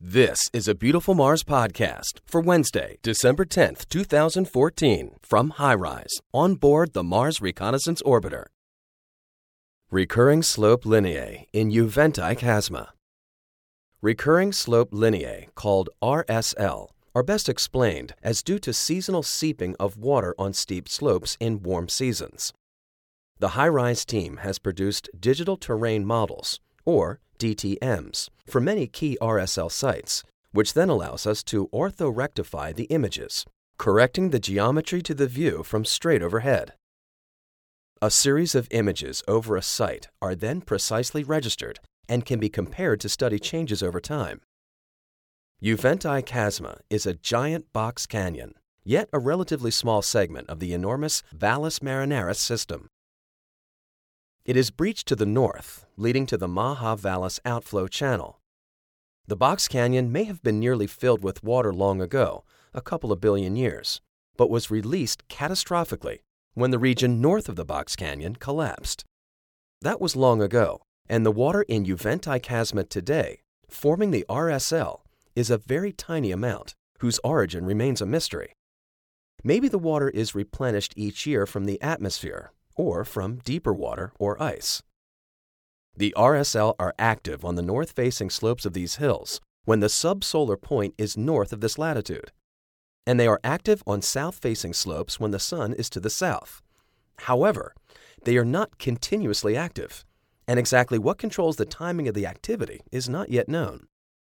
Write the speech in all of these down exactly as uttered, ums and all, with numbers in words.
This is a Beautiful Mars podcast for Wednesday, December tenth, two thousand fourteen, from HiRISE, on board the Mars Reconnaissance Orbiter. Recurring slope lineae in Juventae Chasma. Recurring slope lineae, called R S L, are best explained as due to seasonal seeping of water on steep slopes in warm seasons. The HiRISE team has produced digital terrain models, or D T Ms, for many key R S L sites, which then allows us to orthorectify the images, correcting the geometry to the view from straight overhead. A series of images over a site are then precisely registered and can be compared to study changes over time. Juventae Chasma is a giant box canyon, yet a relatively small segment of the enormous Valles Marineris system. It is breached to the north, leading to the Maha Valles outflow channel. The box canyon may have been nearly filled with water long ago, a couple of billion years, but was released catastrophically when the region north of the box canyon collapsed. That was long ago, and the water in Juventae Chasma today, forming the R S L, is a very tiny amount, whose origin remains a mystery. Maybe the water is replenished each year from the atmosphere, or from deeper water or ice. The R S L are active on the north-facing slopes of these hills when the subsolar point is north of this latitude, and they are active on south-facing slopes when the sun is to the south. However, they are not continuously active, and exactly what controls the timing of the activity is not yet known.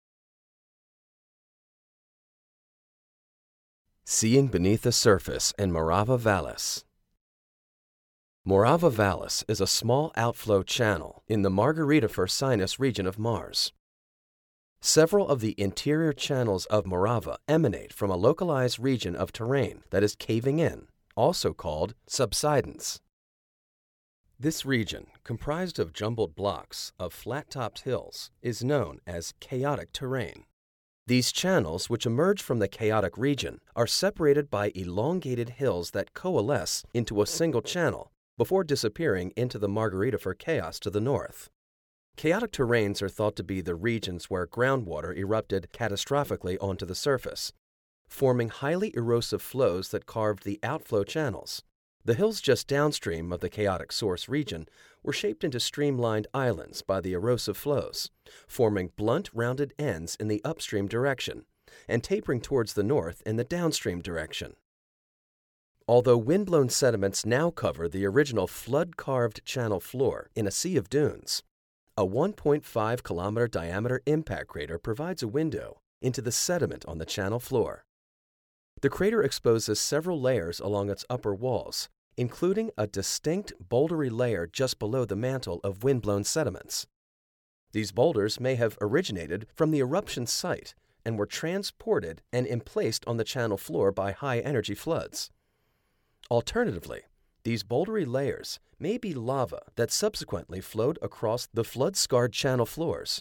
Seeing beneath the surface in Morava Vallis. Morava Vallis is a small outflow channel in the Margaritifer sinus region of Mars. Several of the interior channels of Morava emanate from a localized region of terrain that is caving in, also called subsidence. This region, comprised of jumbled blocks of flat-topped hills, is known as chaotic terrain. These channels, which emerge from the chaotic region, are separated by elongated hills that coalesce into a single channel before disappearing into the Margaritifer chaos to the north. Chaotic terrains are thought to be the regions where groundwater erupted catastrophically onto the surface, forming highly erosive flows that carved the outflow channels. The hills just downstream of the chaotic source region were shaped into streamlined islands by the erosive flows, forming blunt, rounded ends in the upstream direction and tapering towards the north in the downstream direction. Although windblown sediments now cover the original flood-carved channel floor in a sea of dunes, a one point five kilometer diameter impact crater provides a window into the sediment on the channel floor. The crater exposes several layers along its upper walls, including a distinct bouldery layer just below the mantle of windblown sediments. These boulders may have originated from the eruption site and were transported and emplaced on the channel floor by high-energy floods. Alternatively, these bouldery layers may be lava that subsequently flowed across the flood-scarred channel floors.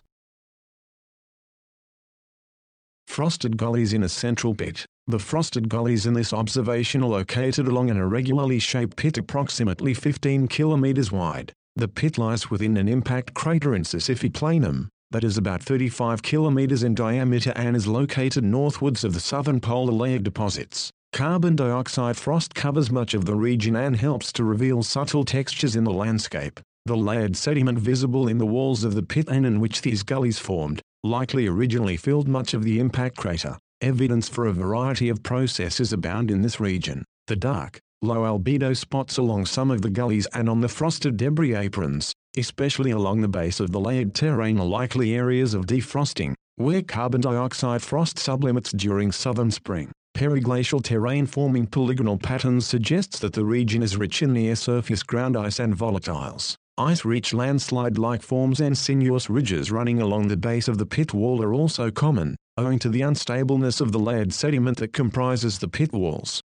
Frosted gullies in a central pit. The frosted gullies in this observation are located along an irregularly shaped pit approximately fifteen kilometers wide. The pit lies within an impact crater in Sisyphe Planum, that is about thirty-five kilometers in diameter and is located northwards of the southern polar layer deposits. Carbon dioxide frost covers much of the region and helps to reveal subtle textures in the landscape. The layered sediment visible in the walls of the pit and in which these gullies formed, likely originally filled much of the impact crater. Evidence for a variety of processes abound in this region. The dark, low albedo spots along some of the gullies and on the frosted debris aprons, especially along the base of the layered terrain, are likely areas of defrosting, where carbon dioxide frost sublimits during southern spring. Periglacial terrain forming polygonal patterns suggests that the region is rich in near-surface ground ice and volatiles. Ice-rich landslide-like forms and sinuous ridges running along the base of the pit wall are also common, owing to the unstableness of the layered sediment that comprises the pit walls.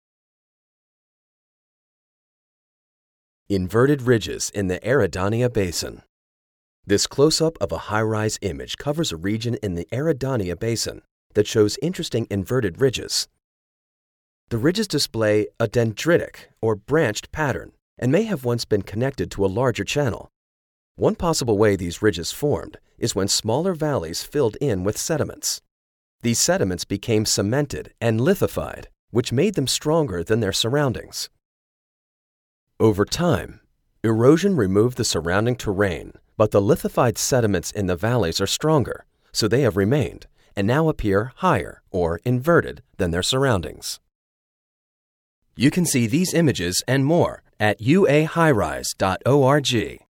Inverted ridges in the Eridania Basin. This close-up of a high-rise image covers a region in the Eridania Basin that shows interesting inverted ridges. The ridges display a dendritic or branched pattern and may have once been connected to a larger channel. One possible way these ridges formed is when smaller valleys filled in with sediments. These sediments became cemented and lithified, which made them stronger than their surroundings. Over time, erosion removed the surrounding terrain, but the lithified sediments in the valleys are stronger, so they have remained and now appear higher or inverted than their surroundings. You can see these images and more at u a high rise dot org.